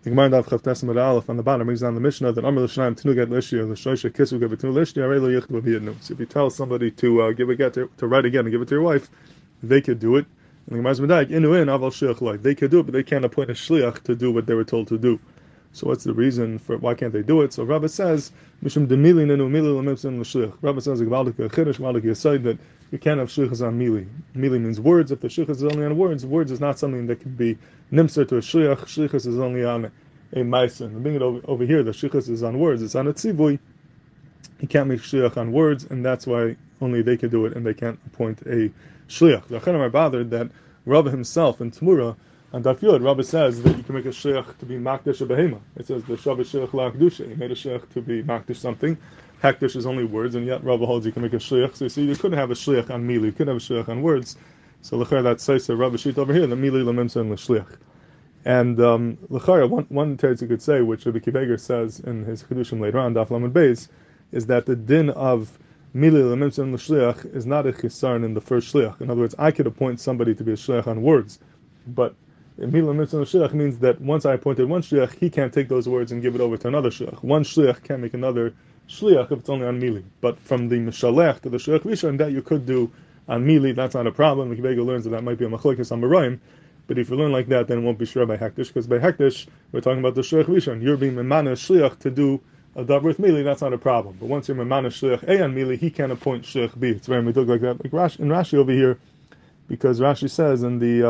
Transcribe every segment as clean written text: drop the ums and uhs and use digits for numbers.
The Gemara Daf Chavtes Amud Aleph on the bottom brings down the Mishnah that Amar L'Shnayim Tenu Get Lishya L'Shoisha Kisu Give It Tenu Lishya Arei Lo Yichdu V'Yidnu. So if you tell somebody to give a get to write again and give it to your wife, they could do it. And the Gemara's Medayik Inu In Aval Shliach Like they could do it, but they can't appoint a shliach to do what they were told to do. So what's the reason for why can't they do it? So Rabbah says Mishum Demili Nenu Mili L'Mimtzin L'Shliach. Rabbah says a Gvaldik Chiddush Gvaldik Yesod that you can't have shlichus on mili. Mili means words. If the shlichus is only on words, words is not something that can be nimser to a shliach. Shlichus is only on a ma'aser. Bring it over here. The shlichus is on words. It's on a tzivui. He can't make shliach on words, and that's why only they can do it, and they can't appoint a shliach. The Achanim are bothered that Rabbah himself in Tmura on Daf Yod, Rabbah says that you can make a shliach to be makdish a behema. It says the Shabbat shliach la'akdusha. He made a shliach to be makdish something. Hekdesh is only words, and yet Rabbah holds you can make a shliach. So you see, you couldn't have a shliach on mili, you couldn't have a shliach on words. So l'chayr that says Rabbah sheet over here, the mili l'mimsa and l'shliach. And l'chayr, one teretz you could say, which Rabbi Kiveger says in his Chedushim later on, Daf Lamed Beis, is that the din of mili l'mimsa and l'shliach is not a chisaron in the first shliach. In other words, I could appoint somebody to be a shliach on words, but mili l'mimsa and l'shliach means that once I appointed one shliach, he can't take those words and give it over to another shliach. One shliach can't make another shliach if it's only on mili, but from the mishalech to the shliach rishon, that you could do on mili, that's not a problem. The Kivega learns that might be a machlokes on Baraim, but if you learn like that, then it won't be shura by hekdesh, because by hekdesh we're talking about the shliach rishon. You're being memana shliach to do a davar with mili, that's not a problem. But once you're memana shliach a on mili, he can't appoint shliach b. It's very we look like that, like in Rashi over here, because Rashi says in the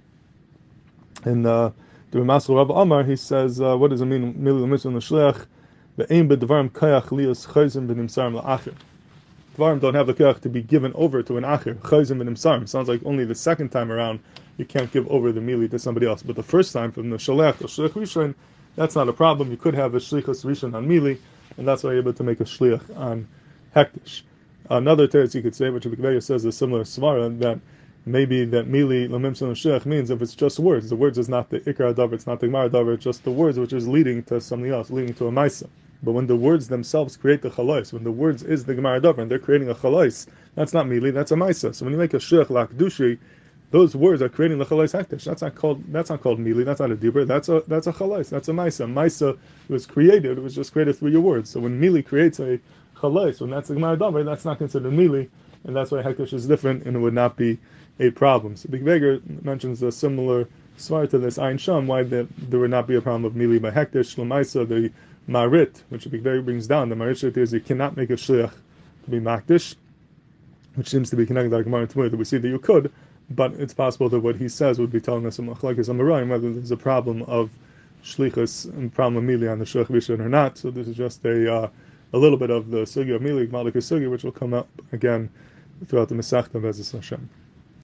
Maskil Rav Amar, he says, what does it mean mili l'mitzvah and the shliach? The aim b'dvarim kayach lias chayzim v'nimsarim la'achir. Dvarim don't have the kayach to be given over to an achir. Chayzim v'nimsarim. Sounds like only the second time around you can't give over the mili to somebody else. But the first time from the shalech to shliach rishon, that's not a problem. You could have a shlichus rishon on mili, and that's why you're able to make a shliach on hekdesh. Another teretz you could say, which Rabbi says a similar svara, that maybe that mili l'mimsa l'shliach means if it's just words. The words is not the ikar davar, it's not the gemara davar, it's just the words which is leading to something else, leading to a maisa. But when the words themselves create the chalais, when the words is the gemara davar and they're creating a chalais, that's not mili, that's a maisa. So when you make a shliach l'akdushi, those words are creating the chalais hekdesh. That's not called mili, that's not a dibur, that's a chalais, that's a maisa. Maisa was created, it was just created through your words. So when mili creates a chalais, when that's the gemara davar, that's not considered mili, and that's why hekdesh is different and it would not be a problem. So Big Veger mentions a similar svar to this Ayin Sham, why there would not be a problem of mili by hekdesh. L'maisa, the marit, which Big Veger brings down, the marit is you cannot make a shliach to be makdish, which seems to be connected to the Gemara Tmura, that we see that you could, but it's possible that what he says would be telling us a machlokes on Baraim, whether there's a problem of shlichus and problem of mili on the shliach rishon or not. So this is just a little bit of the sugya of mili, Malika sugya, which will come up again throughout the Masechta of Ezras Hashem.